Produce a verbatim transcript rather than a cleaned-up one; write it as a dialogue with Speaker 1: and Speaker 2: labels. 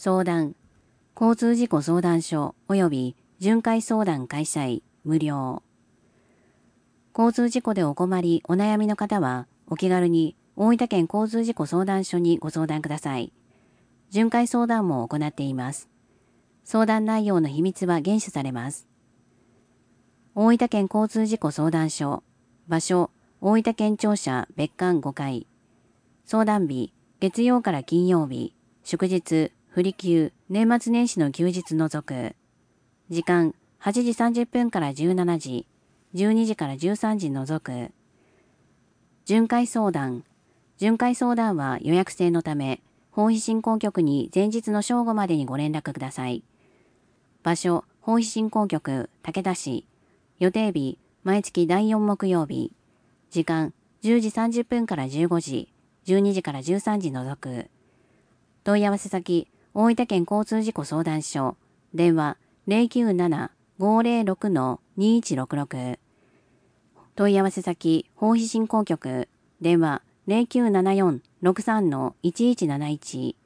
Speaker 1: 相談、交通事故相談所及び巡回相談開催無料。交通事故でお困り、お悩みの方は、お気軽に大分県交通事故相談所にご相談ください。巡回相談も行っています。相談内容の秘密は厳守されます。大分県交通事故相談所、場所、大分県庁舎別館ごかい。相談日、月曜から金曜日、祝日、不利休、年末年始の休日除く。時間、はちじさんじゅっぷんからじゅうしちじ、じゅうにじからじゅうさんじ除く。巡回相談。巡回相談は予約制のため、法費振興局に前日の正午までにご連絡ください。場所、法費振興局、武田市。予定日、毎月だいよん木曜日。時間、じゅうじさんじゅっぷんからじゅうごじ、じゅうにじからじゅうさんじ除く。問い合わせ先、大分県交通事故相談所。電話、ゼロきゅうなな ごゼロろく にいちろくろく。問い合わせ先、法費振興局。電話、ゼロきゅうななよん ろくさん いちいちなないち。